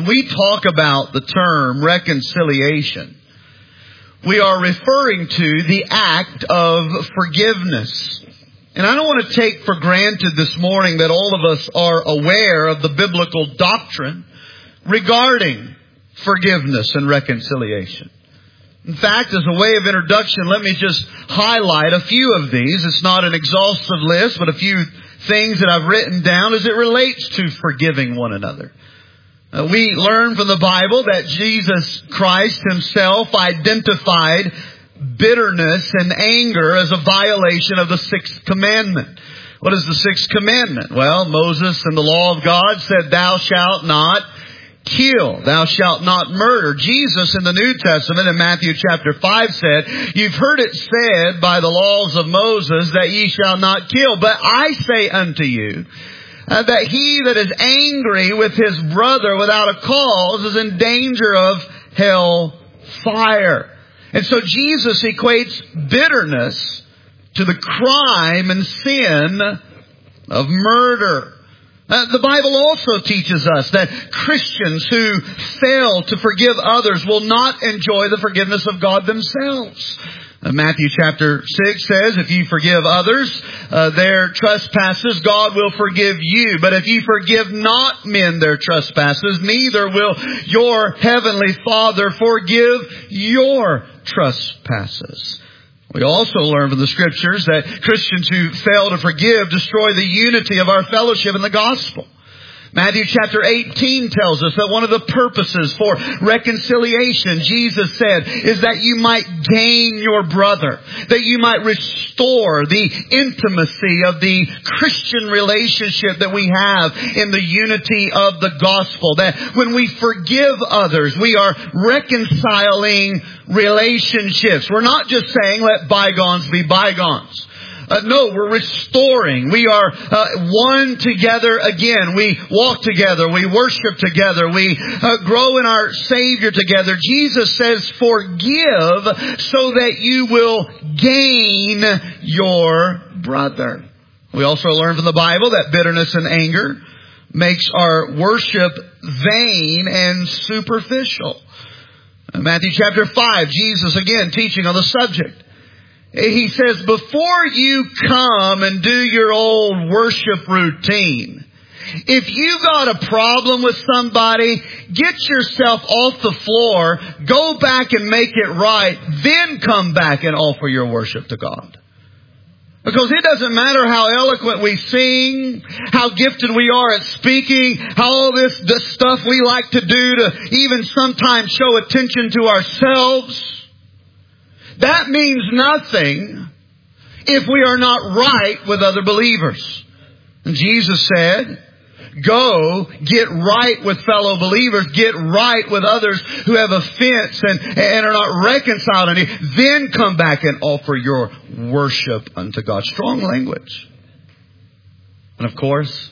when we talk about the term reconciliation, we are referring to the act of forgiveness. And I don't want to take for granted this morning that all of us are aware of the biblical doctrine regarding forgiveness and reconciliation. In fact, as a way of introduction, let me just highlight a few of these. It's not an exhaustive list, but a few things that I've written down as it relates to forgiving one another. We learn from the Bible that Jesus Christ Himself identified bitterness and anger as a violation of the sixth commandment. What is the sixth commandment? Well, Moses in the law of God said, "Thou shalt not kill. Thou shalt not murder." Jesus in the New Testament in Matthew chapter 5 said, "You've heard it said by the laws of Moses that ye shall not kill. But I say unto you, that he that is angry with his brother without a cause is in danger of hell fire." And so Jesus equates bitterness to the crime and sin of murder. The Bible also teaches us that Christians who fail to forgive others will not enjoy the forgiveness of God themselves. Matthew chapter 6 says, "If you forgive others their trespasses, God will forgive you. But if you forgive not men their trespasses, neither will your heavenly Father forgive your trespasses." We also learn from the Scriptures that Christians who fail to forgive destroy the unity of our fellowship in the gospel. Matthew chapter 18 tells us that one of the purposes for reconciliation, Jesus said, is that you might gain your brother, that you might restore the intimacy of the Christian relationship that we have in the unity of the gospel. That when we forgive others, we are reconciling relationships. We're not just saying, let bygones be bygones. No, we're restoring. We are one together again. We walk together. We worship together. We grow in our Savior together. Jesus says, forgive so that you will gain your brother. We also learn from the Bible that bitterness and anger makes our worship vain and superficial. In Matthew chapter 5, Jesus again teaching on the subject. He says, before you come and do your old worship routine, if you got a problem with somebody, get yourself off the floor, go back and make it right, then come back and offer your worship to God. Because it doesn't matter how eloquent we sing, how gifted we are at speaking, how all this stuff we like to do to even sometimes show attention to ourselves. That means nothing if we are not right with other believers. And Jesus said, go get right with fellow believers, get right with others who have offense and are not reconciled unto you. Then come back and offer your worship unto God. Strong language. And of course,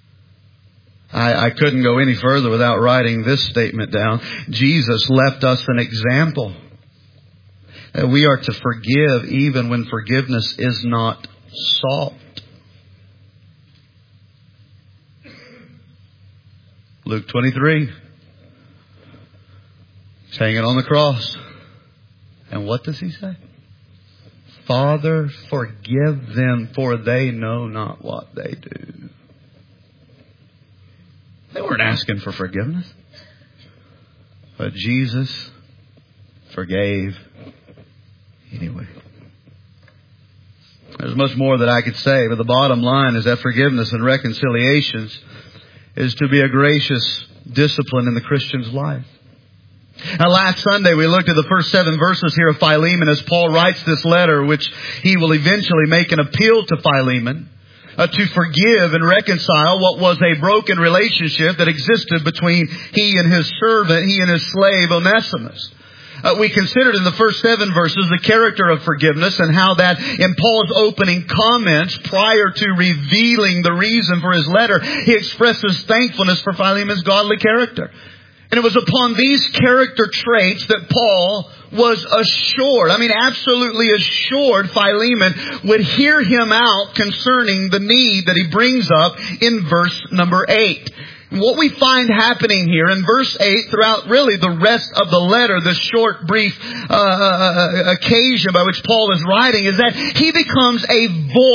I couldn't go any further without writing this statement down. Jesus left us an example. We are to forgive even when forgiveness is not sought. Luke 23. He's hanging on the cross. And what does He say? Father, forgive them, for they know not what they do. They weren't asking for forgiveness. But Jesus forgave anyway. There's much more that I could say, but the bottom line is that forgiveness and reconciliations is to be a gracious discipline in the Christian's life. Now, last Sunday we looked at the first 7 verses here of Philemon as Paul writes this letter, which he will eventually make an appeal to Philemon to forgive and reconcile what was a broken relationship that existed between he and his servant, he and his slave Onesimus. We considered in the first 7 verses the character of forgiveness and how that in Paul's opening comments prior to revealing the reason for his letter, he expresses thankfulness for Philemon's godly character. And it was upon these character traits that Paul was assured, absolutely assured Philemon would hear him out concerning the need that he brings up in verse number 8. What we find happening here in verse 8 throughout really the rest of the letter, this short, brief occasion by which Paul is writing, is that he becomes a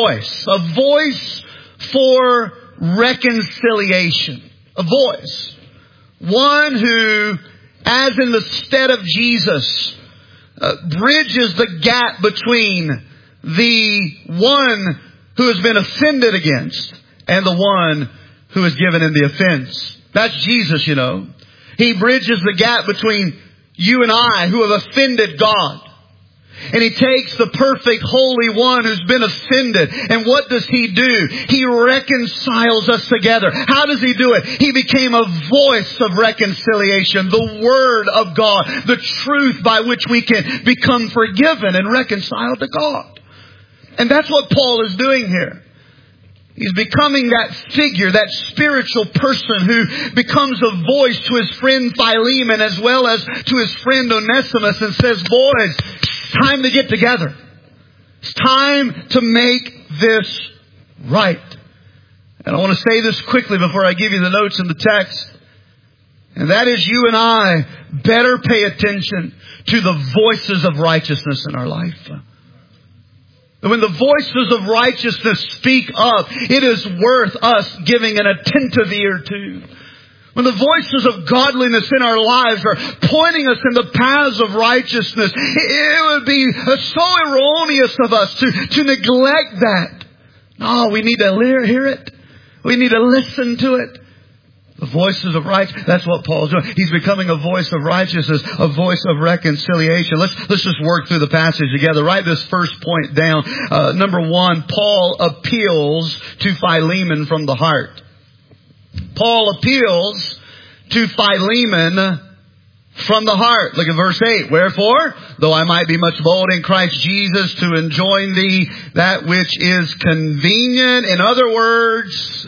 voice for reconciliation. A voice. One who, as in the stead of Jesus, bridges the gap between the one who has been offended against and the one who has given him the offense. That's Jesus, you know. He bridges the gap between you and I who have offended God. And He takes the perfect Holy One who's been offended. And what does He do? He reconciles us together. How does He do it? He became a voice of reconciliation. The Word of God. The truth by which we can become forgiven and reconciled to God. And that's what Paul is doing here. He's becoming that figure, that spiritual person who becomes a voice to his friend Philemon as well as to his friend Onesimus and says, boys, it's time to get together. It's time to make this right. And I want to say this quickly before I give you the notes in the text. And that is, you and I better pay attention to the voices of righteousness in our life. When the voices of righteousness speak up, it is worth us giving an attentive ear to. When the voices of godliness in our lives are pointing us in the paths of righteousness, it would be so erroneous of us to neglect that. No, we need to hear it. We need to listen to it. The voices of righteousness. That's what Paul's doing. He's becoming a voice of righteousness, a voice of reconciliation. Let's just work through the passage together. Write this first point down. Number one, Paul appeals to Philemon from the heart. Paul appeals to Philemon from the heart. Look at verse 8. Wherefore, though I might be much bold in Christ Jesus to enjoin thee that which is convenient. In other words,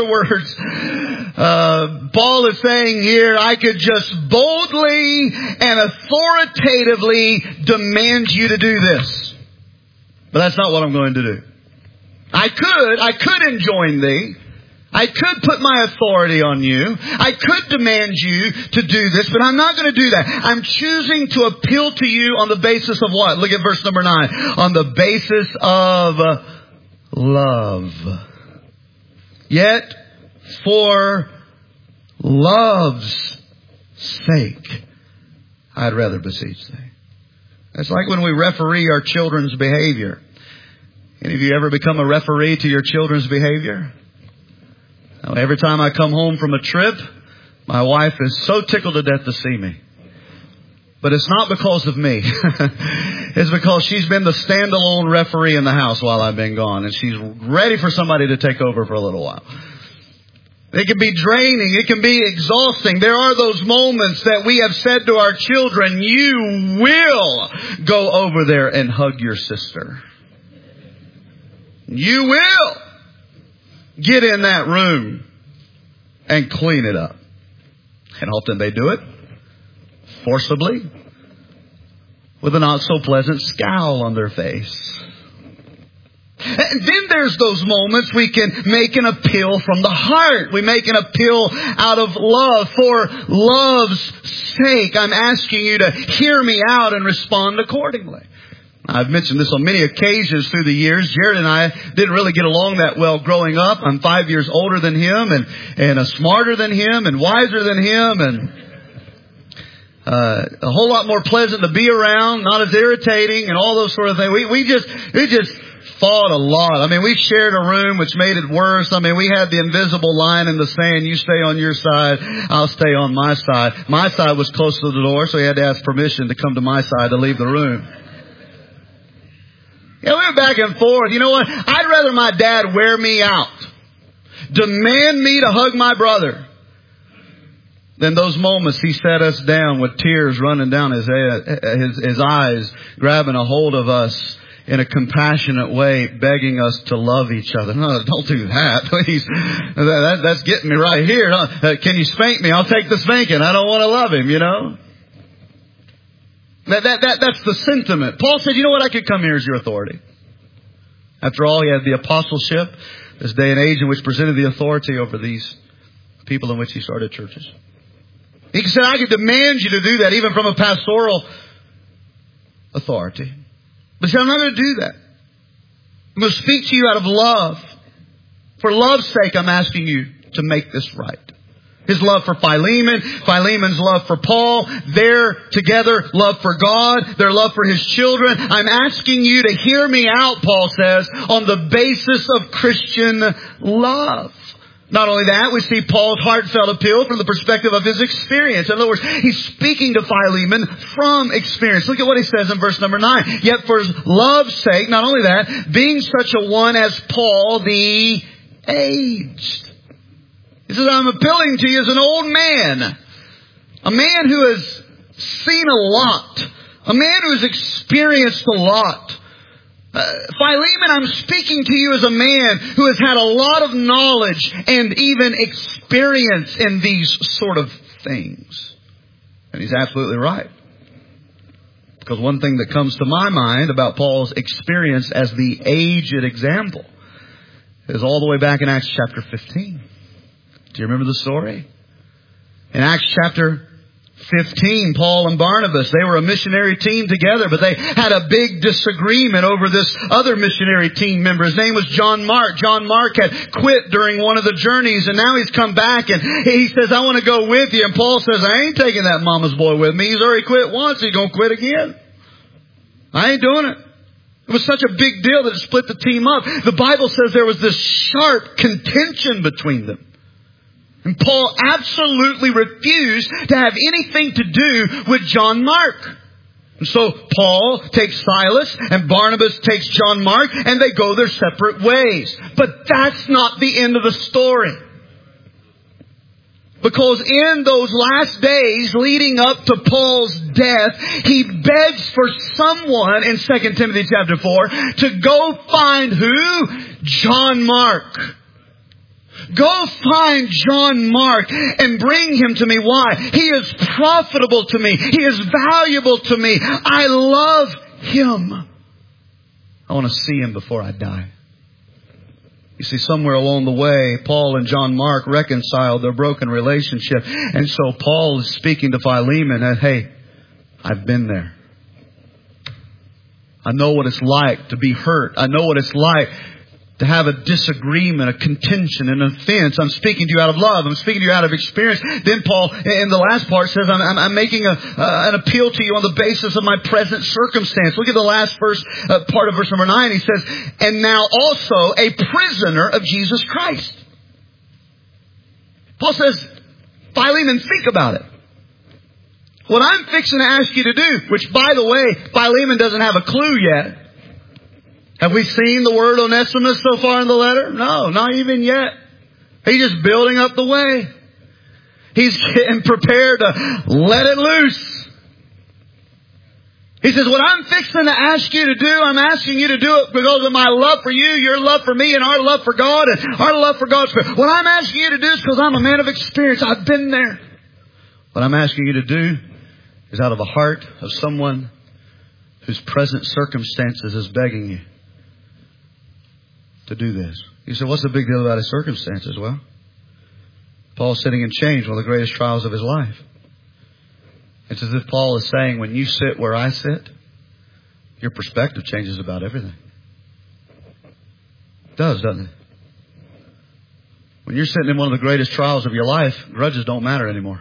Paul is saying here, I could just boldly and authoritatively demand you to do this. But that's not what I'm going to do. I could enjoin thee. I could put my authority on you. I could demand you to do this, but I'm not going to do that. I'm choosing to appeal to you on the basis of what? Look at verse number 9. On the basis of love. Yet, for love's sake, I'd rather beseech thee. It's like when we referee our children's behavior. Any of you ever become a referee to your children's behavior? Every time I come home from a trip, my wife is so tickled to death to see me. But it's not because of me. It's because she's been the standalone referee in the house while I've been gone. And she's ready for somebody to take over for a little while. It can be draining. It can be exhausting. There are those moments that we have said to our children, you will go over there and hug your sister. You will get in that room and clean it up. And often they do it forcibly with a not so pleasant scowl on their face. And then there's those moments we can make an appeal from the heart. We make an appeal out of love. For love's sake, I'm asking you to hear me out and respond accordingly. I've mentioned this on many occasions through the years. Jared and I didn't really get along that well growing up. I'm 5 years older than him and smarter than him and wiser than him and a whole lot more pleasant to be around, not as irritating and all those sort of things. We just fought a lot. I mean, we shared a room, which made it worse. I mean, we had the invisible line in the sand. You stay on your side, I'll stay on my side. My side was close to the door, so he had to ask permission to come to my side to leave the room. Yeah, we went back and forth. You know what? I'd rather my dad wear me out, demand me to hug my brother, than those moments he set us down with tears running down his eyes, grabbing a hold of us in a compassionate way, begging us to love each other. No, don't do that, please. That's getting me right here. Can you spank me? I'll take the spanking. I don't want to love him, you know. That's the sentiment. Paul said, you know what? I could come here as your authority. After all, he had the apostleship, this day and age in which presented the authority over these people in which he started churches. He said, I could demand you to do that even from a pastoral authority. But he said, I'm not going to do that. I'm going to speak to you out of love. For love's sake, I'm asking you to make this right. His love for Philemon, Philemon's love for Paul, their together love for God, their love for his children. I'm asking you to hear me out, Paul says, on the basis of Christian love. Not only that, we see Paul's heartfelt appeal from the perspective of his experience. In other words, he's speaking to Philemon from experience. Look at what he says in verse number 9. Yet for love's sake, not only that, being such a one as Paul the aged. He says, I'm appealing to you as an old man. A man who has seen a lot. A man who has experienced a lot. Philemon, I'm speaking to you as a man who has had a lot of knowledge and even experience in these sort of things. And he's absolutely right. Because one thing that comes to my mind about Paul's experience as the aged example is all the way back in Acts chapter 15. Do you remember the story? In Acts chapter 15, Paul and Barnabas, they were a missionary team together, but they had a big disagreement over this other missionary team member. His name was John Mark. John Mark had quit during one of the journeys, and now he's come back, and he says, I want to go with you. And Paul says, I ain't taking that mama's boy with me. He's already quit once. He's going to quit again. I ain't doing it. It was such a big deal that it split the team up. The Bible says there was this sharp contention between them. And Paul absolutely refused to have anything to do with John Mark. And so Paul takes Silas and Barnabas takes John Mark and they go their separate ways. But that's not the end of the story. Because in those last days leading up to Paul's death, he begs for someone in 2 Timothy chapter 4 to go find who? John Mark. Go find John Mark and bring him to me. Why? He is profitable to me. He is valuable to me. I love him. I want to see him before I die. You see, somewhere along the way, Paul and John Mark reconciled their broken relationship. And so Paul is speaking to Philemon and, hey, I've been there. I know what it's like to be hurt. I know what it's like to have a disagreement, a contention, an offense. I'm speaking to you out of love. I'm speaking to you out of experience. Then Paul, in the last part, says, I'm making an appeal to you on the basis of my present circumstance. Look at the last part of verse number 9. He says, and now also a prisoner of Jesus Christ. Paul says, Philemon, think about it. What I'm fixing to ask you to do, which, by the way, Philemon doesn't have a clue yet. Have we seen the word Onesimus so far in the letter? No, not even yet. He's just building up the way. He's getting prepared to let it loose. He says, what I'm fixing to ask you to do, I'm asking you to do it because of my love for you, your love for me, and our love for God, and our love for God's Spirit. What I'm asking you to do is because I'm a man of experience. I've been there. What I'm asking you to do is out of the heart of someone whose present circumstances is begging you to do this. You say, what's the big deal about his circumstances? Well, Paul's sitting in chains, one of the greatest trials of his life. It's as if Paul is saying, when you sit where I sit, your perspective changes about everything. It does, doesn't it? When you're sitting in one of the greatest trials of your life, grudges don't matter anymore.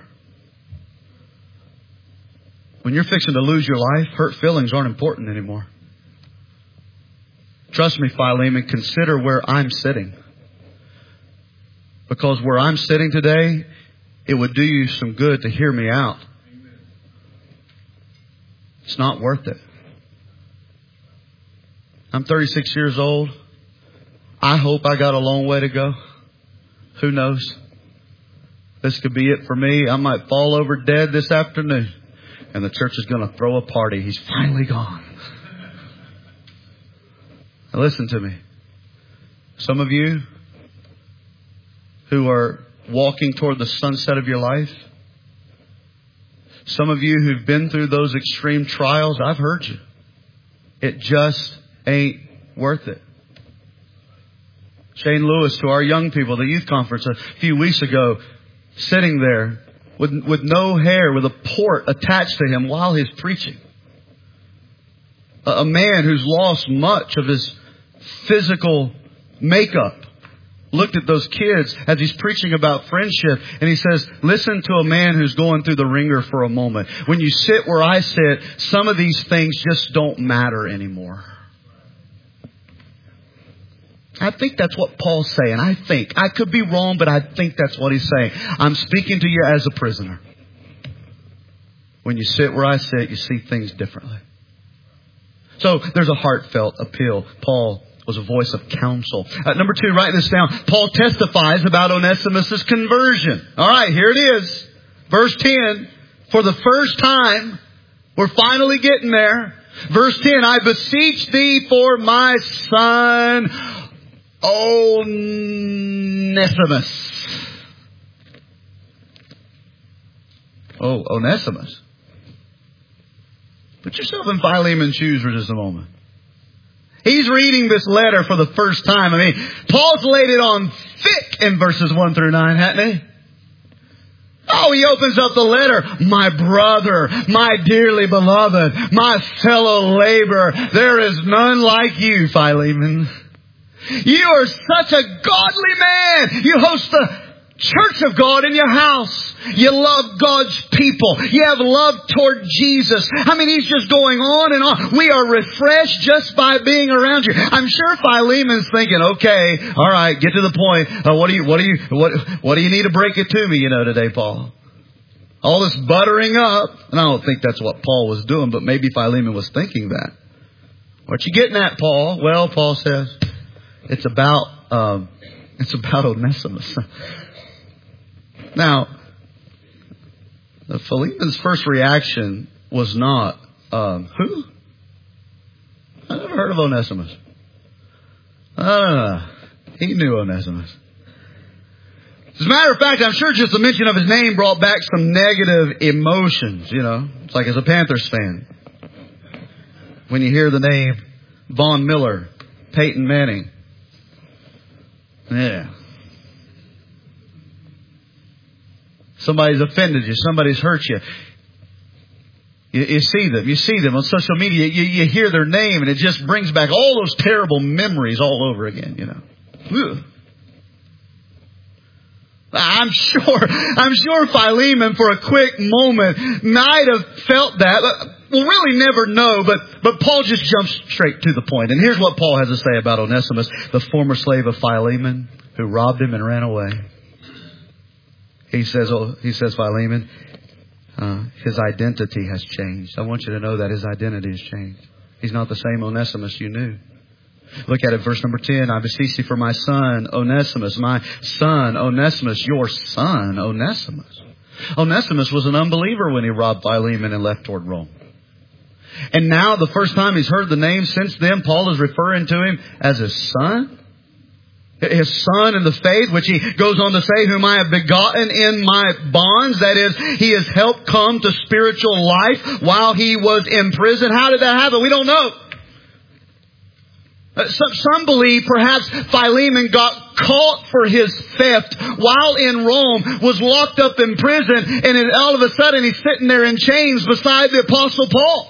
When you're fixing to lose your life, hurt feelings aren't important anymore. Trust me, Philemon, consider where I'm sitting. Because where I'm sitting today, it would do you some good to hear me out. It's not worth it. I'm 36 years old. I hope I got a long way to go. Who knows? This could be it for me. I might fall over dead this afternoon. And the church is going to throw a party. He's finally gone. Now listen to me. Some of you who are walking toward the sunset of your life, some of you who've been through those extreme trials, I've heard you. It just ain't worth it. Shane Lewis, to our young people, the youth conference a few weeks ago, sitting there with no hair, with a port attached to him while he's preaching. A man who's lost much of his physical makeup looked at those kids as he's preaching about friendship, and he says, listen to a man who's going through the ringer for a moment. When you sit where I sit, some of these things just don't matter anymore. I think that's what Paul's saying. I could be wrong, but I think that's what he's saying. I'm speaking to you as a prisoner. When you sit where I sit, you see things differently. So there's a heartfelt appeal. Paul was a voice of counsel. Number 2, write this down. Paul testifies about Onesimus' conversion. All right, here it is. Verse 10. For the first time, we're finally getting there. Verse 10, I beseech thee for my son Onesimus. Oh, Onesimus. Put yourself in Philemon's shoes for just a moment. He's reading this letter for the first time. I mean, Paul's laid it on thick in verses 1 through 9, hasn't he? Oh, he opens up the letter. My brother, my dearly beloved, my fellow laborer, there is none like you, Philemon. You are such a godly man. You host the church of God in your house. You love God's people. You have love toward Jesus. I mean, he's just going on and on. We are refreshed just by being around you. I'm sure Philemon's thinking, okay, all right, get to the point. What do you need to break it to me, today, Paul? All this buttering up. And I don't think that's what Paul was doing, but maybe Philemon was thinking that. What you getting at, Paul? Well, Paul says, it's about Onesimus. Now, Philemon's first reaction was not, who? I never heard of Onesimus. He knew Onesimus. As a matter of fact, I'm sure just the mention of his name brought back some negative emotions, It's like as a Panthers fan. When you hear the name Von Miller, Peyton Manning. Yeah. Somebody's offended you. Somebody's hurt you. You see them. You see them on social media. You hear their name, and it just brings back all those terrible memories all over again, Ugh. I'm sure Philemon for a quick moment might have felt that. We'll really never know, but Paul just jumps straight to the point. And here's what Paul has to say about Onesimus, the former slave of Philemon who robbed him and ran away. He says, Philemon, his identity has changed. I want you to know that his identity has changed. He's not the same Onesimus you knew. Look at it, verse number 10. I beseech thee for my son, Onesimus, your son, Onesimus. Onesimus was an unbeliever when he robbed Philemon and left toward Rome. And now, the first time he's heard the name since then, Paul is referring to him as his son. His son in the faith, which he goes on to say, whom I have begotten in my bonds. That is, he has helped come to spiritual life while he was in prison. How did that happen? We don't know. Some believe perhaps Philemon got caught for his theft while in Rome, was locked up in prison, and then all of a sudden he's sitting there in chains beside the Apostle Paul.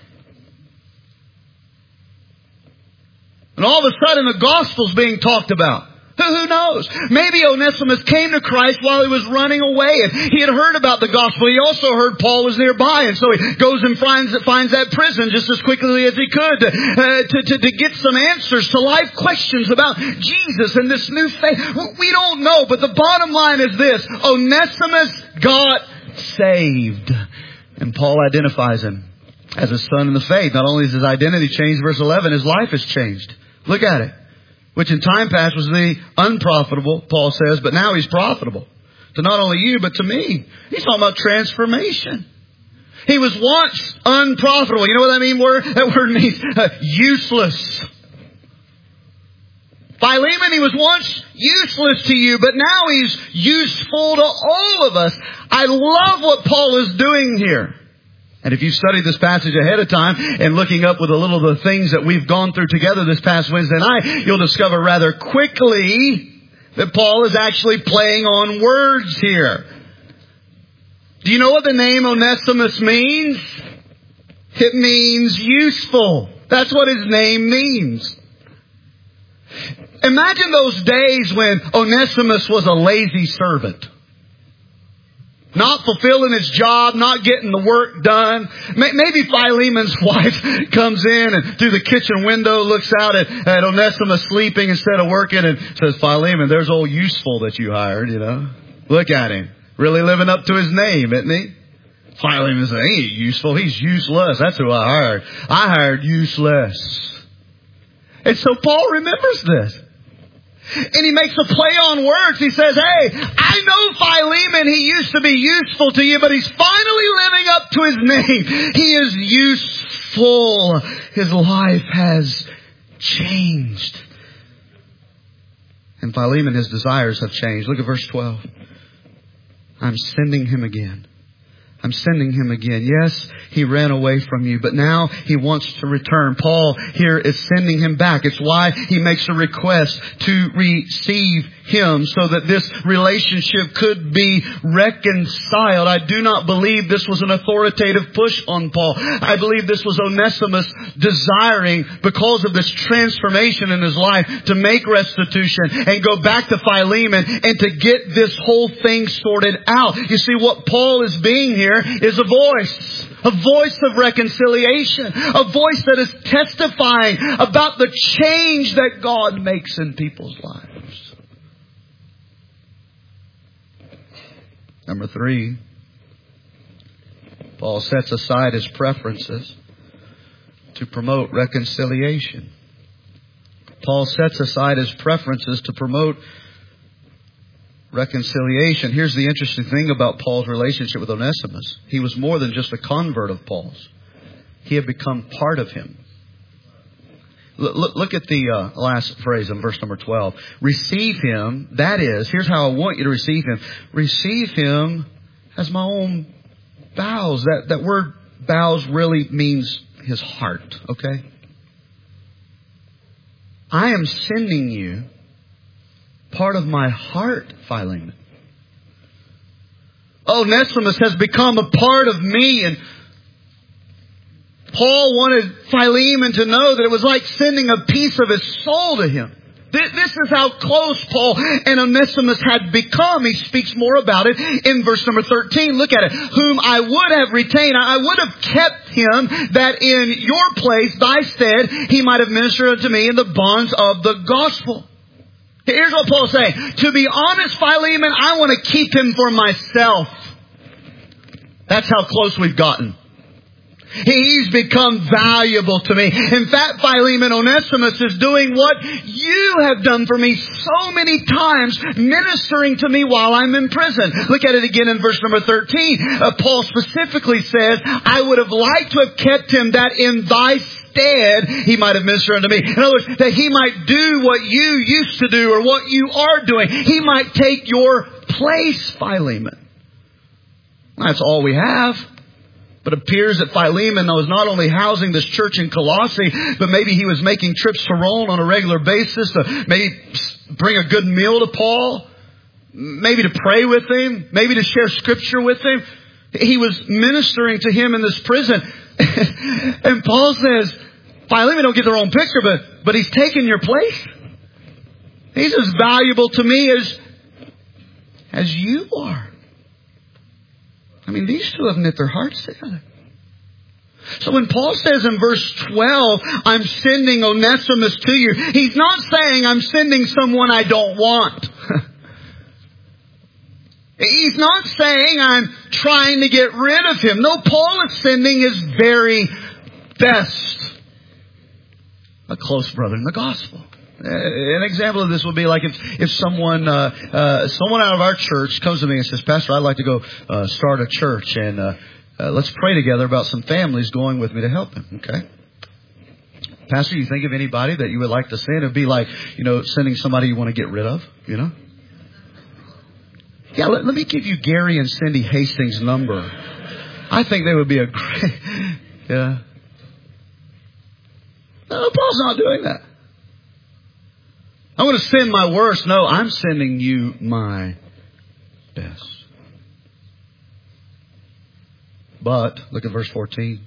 And all of a sudden the gospel's being talked about. Who knows? Maybe Onesimus came to Christ while he was running away, and he had heard about the gospel. He also heard Paul was nearby, and so he goes and finds that prison just as quickly as he could to get some answers to life questions about Jesus and this new faith. We don't know, but the bottom line is this: Onesimus got saved, and Paul identifies him as a son in the faith. Not only is his identity changed, verse 11, his life has changed. Look at it. Which in time past was the unprofitable, Paul says, but now he's profitable. To not only you, but to me. He's talking about transformation. He was once unprofitable. You know what that means? That word means useless. Philemon, he was once useless to you, but now he's useful to all of us. I love what Paul is doing here. And if you studied this passage ahead of time and looking up with a little of the things that we've gone through together this past Wednesday night, you'll discover rather quickly that Paul is actually playing on words here. Do you know what the name Onesimus means? It means useful. That's what his name means. Imagine those days when Onesimus was a lazy servant. Not fulfilling his job, not getting the work done. Maybe Philemon's wife comes in and through the kitchen window looks out at Onesimus sleeping instead of working and says, Philemon, there's old useful that you hired, you know. Look at him. Really living up to his name, isn't he? Philemon says, he ain't useful, he's useless. That's who I hired. I hired useless. And so Paul remembers this. And he makes a play on words. He says, hey, I know Philemon, he used to be useful to you, but he's finally living up to his name. He is useful. His life has changed. And Philemon, his desires have changed. Look at verse 12. I'm sending him again. I'm sending him again. Yes, he ran away from you, but now he wants to return. Paul here is sending him back. It's why he makes a request to receive him so that this relationship could be reconciled. I do not believe this was an authoritative push on Paul. I believe this was Onesimus desiring, because of this transformation in his life, to make restitution and go back to Philemon and to get this whole thing sorted out. You see, what Paul is being here is a voice of reconciliation, a voice that is testifying about the change that God makes in people's lives. Number 3, Paul sets aside his preferences to promote reconciliation. Paul sets aside his preferences to promote reconciliation. Here's the interesting thing about Paul's relationship with Onesimus. He was more than just a convert of Paul's. He had become part of him. Look at the last phrase in verse number 12. Receive him, that is, here's how I want you to receive him. Receive him as my own bowels. That word bowels really means his heart, okay? I am sending you part of my heart, Philemon. Onesimus has become a part of me, and Paul wanted Philemon to know that it was like sending a piece of his soul to him. This is how close Paul and Onesimus had become. He speaks more about it in verse number 13. Look at it. Whom I would have retained. I would have kept him, that in your place, thy stead, he might have ministered unto me in the bonds of the gospel. Here's what Paul's saying. To be honest, Philemon, I want to keep him for myself. That's how close we've gotten. He's become valuable to me. In fact, Philemon, Onesimus is doing what you have done for me so many times, ministering to me while I'm in prison. Look at it again in verse number 13. Paul specifically says, I would have liked to have kept him, that in thy stead he might have ministered unto me. In other words, that he might do what you used to do or what you are doing. He might take your place, Philemon. That's all we have. But it appears that Philemon was not only housing this church in Colossae, but maybe he was making trips to Rome on a regular basis to maybe bring a good meal to Paul, maybe to pray with him, maybe to share scripture with him. He was ministering to him in this prison. And Paul says, Philemon, don't get the wrong picture, but he's taken your place. He's as valuable to me as you are. I mean, these two have knit their hearts together. So when Paul says in verse 12, I'm sending Onesimus to you, he's not saying I'm sending someone I don't want. He's not saying I'm trying to get rid of him. No, Paul is sending his very best. A close brother in the gospel. An example of this would be like if someone out of our church comes to me and says, Pastor, I'd like to go start a church, and let's pray together about some families going with me to help them. Okay, Pastor, you think of anybody that you would like to send? It'd be like, sending somebody you want to get rid of. Yeah, let me give you Gary and Cindy Hastings' number. I think they would be a great. Yeah. No, Paul's not doing that. I want to send my worst. No, I'm sending you my best. But, look at verse 14.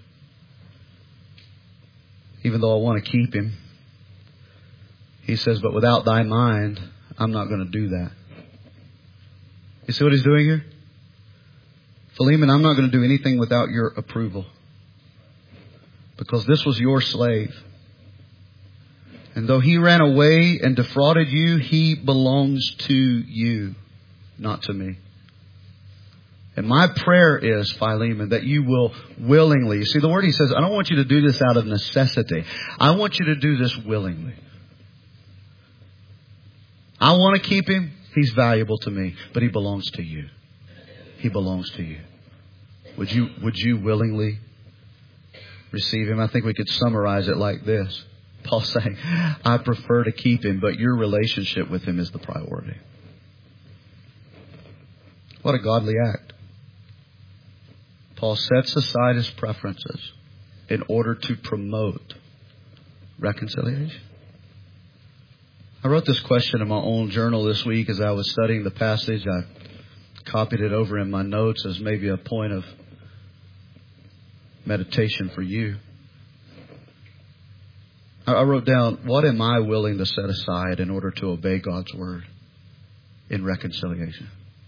Even though I want to keep him, he says, but without thy mind, I'm not going to do that. You see what he's doing here? Philemon, I'm not going to do anything without your approval. Because this was your slave. And though he ran away and defrauded you, he belongs to you, not to me. And my prayer is, Philemon, that you will willingly. You see the word he says, I don't want you to do this out of necessity. I want you to do this willingly. I want to keep him. He's valuable to me, but he belongs to you. He belongs to you. Would you willingly receive him? I think we could summarize it like this. Paul's saying, I prefer to keep him, but your relationship with him is the priority. What a godly act. Paul sets aside his preferences in order to promote reconciliation. I wrote this question in my own journal this week as I was studying the passage. I copied it over in my notes as maybe a point of meditation for you. I wrote down, what am I willing to set aside in order to obey God's word in reconciliation?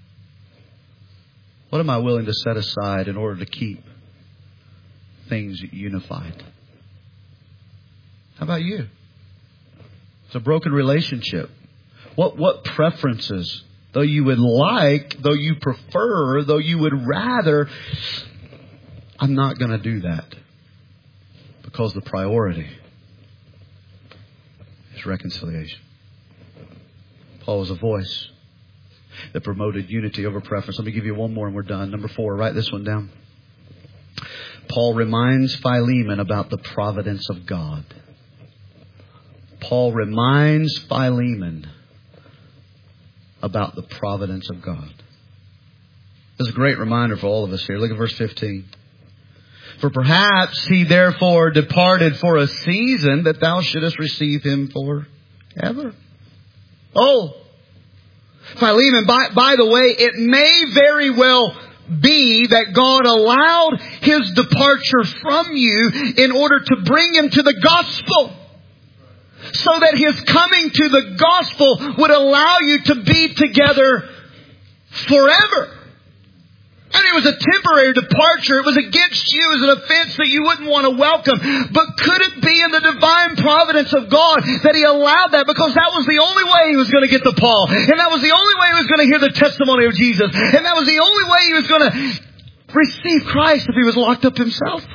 What am I willing to set aside in order to keep things unified? How about you? It's a broken relationship. What preferences, though you would like, though you prefer, though you would rather, I'm not going to do that. Because the priority is reconciliation. Paul was a voice that promoted unity over preference. Let me give you one more and we're done. Number 4, write this one down. Paul reminds Philemon about the providence of God. Paul reminds Philemon about the providence of God. This is a great reminder for all of us here. Look at verse 15. For perhaps he therefore departed for a season that thou shouldest receive him forever. Oh, Philemon, by the way, it may very well be that God allowed his departure from you in order to bring him to the gospel. So that his coming to the gospel would allow you to be together forever. And it was a temporary departure. It was against you. It was an offense that you wouldn't want to welcome. But could it be in the divine providence of God that he allowed that? Because that was the only way he was going to get to Paul. And that was the only way he was going to hear the testimony of Jesus. And that was the only way he was going to receive Christ if he was locked up himself.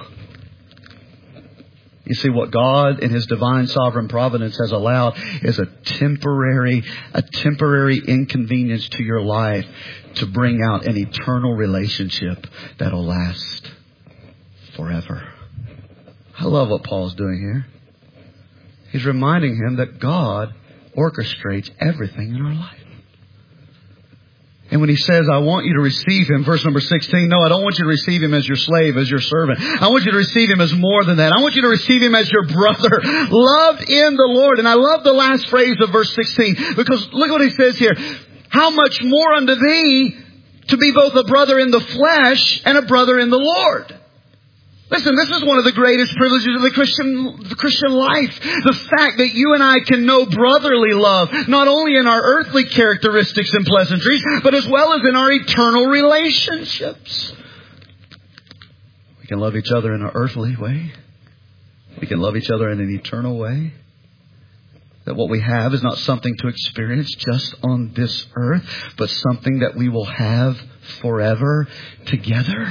You see, what God in his divine sovereign providence has allowed is a temporary inconvenience to your life to bring out an eternal relationship that'll last forever. I love what Paul's doing here. He's reminding him that God orchestrates everything in our life. And when he says, I want you to receive him, verse number 16, no, I don't want you to receive him as your slave, as your servant. I want you to receive him as more than that. I want you to receive him as your brother, loved in the Lord. And I love the last phrase of verse 16, because look what he says here. How much more unto thee to be both a brother in the flesh and a brother in the Lord. Listen, this is one of the greatest privileges of the Christian life. The fact that you and I can know brotherly love, not only in our earthly characteristics and pleasantries, but as well as in our eternal relationships. We can love each other in an earthly way. We can love each other in an eternal way. That what we have is not something to experience just on this earth, but something that we will have forever together.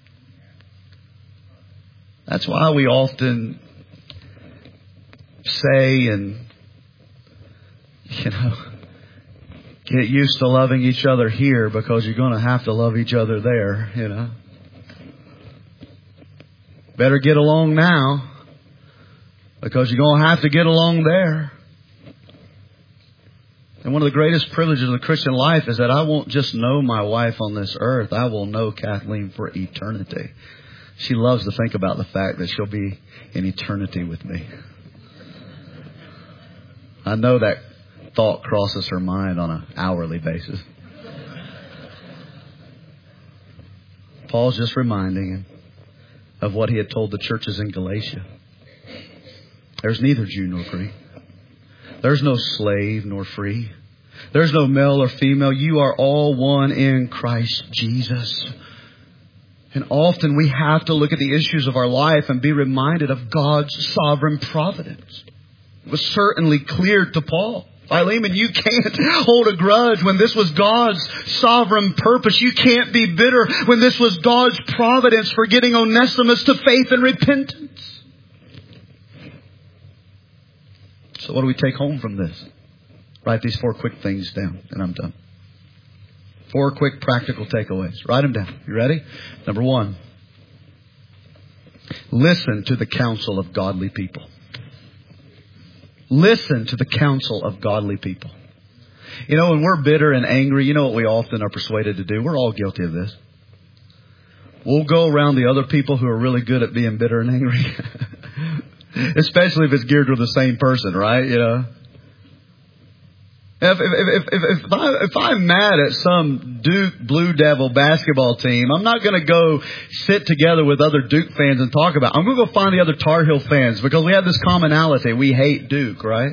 That's why we often say and, get used to loving each other here because you're going to have to love each other there, Better get along now because you're going to have to get along there. And one of the greatest privileges of the Christian life is that I won't just know my wife on this earth. I will know Kathleen for eternity. She loves to think about the fact that she'll be in eternity with me. I know that thought crosses her mind on an hourly basis. Paul's just reminding him of what he had told the churches in Galatia. There's neither Jew nor Greek. There's no slave nor free. There's no male or female. You are all one in Christ Jesus. And often we have to look at the issues of our life and be reminded of God's sovereign providence. It was certainly clear to Paul. Philemon, you can't hold a grudge when this was God's sovereign purpose. You can't be bitter when this was God's providence for getting Onesimus to faith and repentance. So what do we take home from this? Write these 4 quick things down and I'm done. 4 quick practical takeaways. Write them down. You ready? Number 1. Listen to the counsel of godly people. Listen to the counsel of godly people. You know, when we're bitter and angry, you know what we often are persuaded to do? We're all guilty of this. We'll go around the other people who are really good at being bitter and angry. Especially if it's geared to the same person, right? You know. If I'm mad at some Duke Blue Devil basketball team, I'm not going to go sit together with other Duke fans and talk about it. I'm going to go find the other Tar Heel fans because we have this commonality. We hate Duke, right?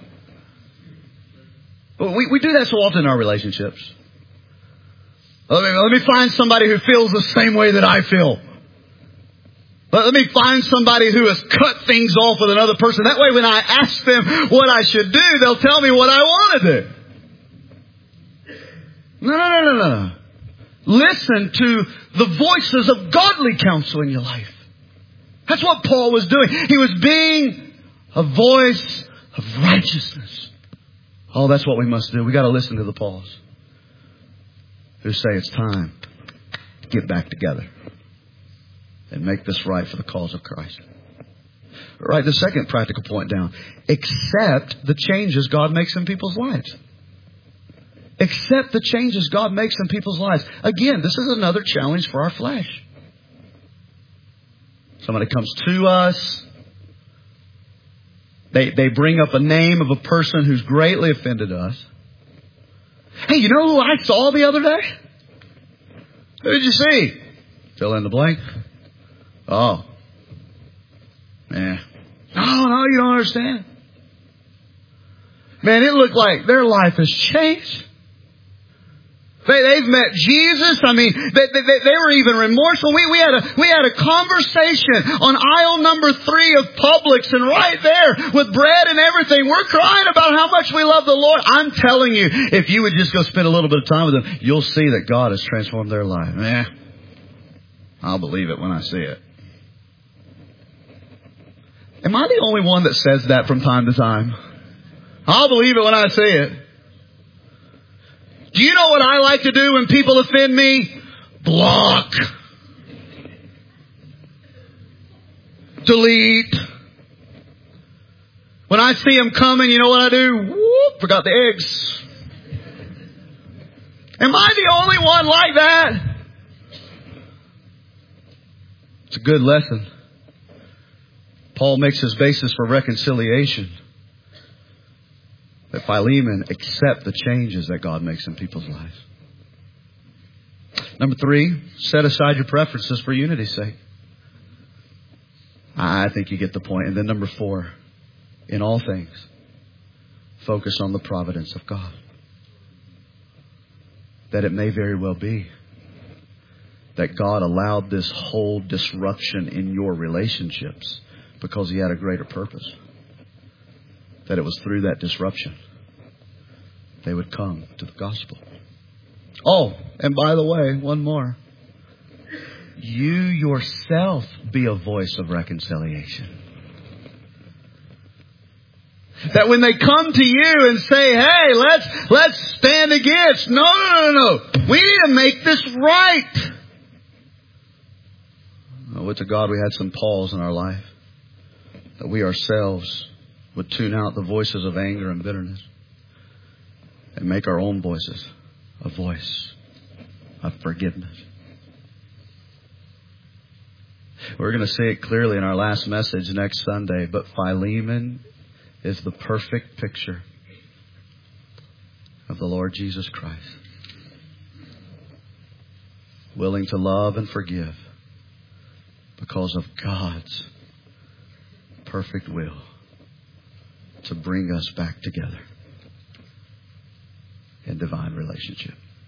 But we do that so often in our relationships. Let me find somebody who feels the same way that I feel. Let me find somebody who has cut things off with another person. That way when I ask them what I should do, they'll tell me what I want to do. No. Listen to the voices of godly counsel in your life. That's what Paul was doing. He was being a voice of righteousness. Oh, that's what we must do. We got to listen to the Pauls who say it's time to get back together and make this right for the cause of Christ. Write the second practical point down. Accept the changes God makes in people's lives. Accept the changes God makes in people's lives. Again, this is another challenge for our flesh. Somebody comes to us. They bring up a name of a person who's greatly offended us. Hey, you know who I saw the other day? Who did you see? Fill in the blank. Oh. Yeah. No, you don't understand. Man, it looked like their life has changed. They've met Jesus. I mean, they were even remorseful. We had a conversation on aisle number 3 of Publix, and right there with bread and everything, we're crying about how much we love the Lord. I'm telling you, if you would just go spend a little bit of time with them, you'll see that God has transformed their life. I'll believe it when I see it. Am I the only one that says that from time to time? I'll believe it when I see it. Do you know what I like to do when people offend me? Block. Delete. When I see them coming, you know what I do? Whoop, forgot the eggs. Am I the only one like that? It's a good lesson. Paul makes his basis for reconciliation. That Philemon accept the changes that God makes in people's lives. Number 3, set aside your preferences for unity's sake. I think you get the point. And then number 4, in all things, focus on the providence of God. That it may very well be that God allowed this whole disruption in your relationships because He had a greater purpose. That it was through that disruption they would come to the gospel. Oh, and by the way, one more. You yourself be a voice of reconciliation. That when they come to you and say, hey, let's stand against. No. We need to make this right. Oh, would to God we had some Pauls in our life. That we ourselves would tune out the voices of anger and bitterness and make our own voices a voice of forgiveness. We're going to see it clearly in our last message next Sunday, but Philemon is the perfect picture of the Lord Jesus Christ. Willing to love and forgive because of God's perfect will to bring us back together in divine relationship.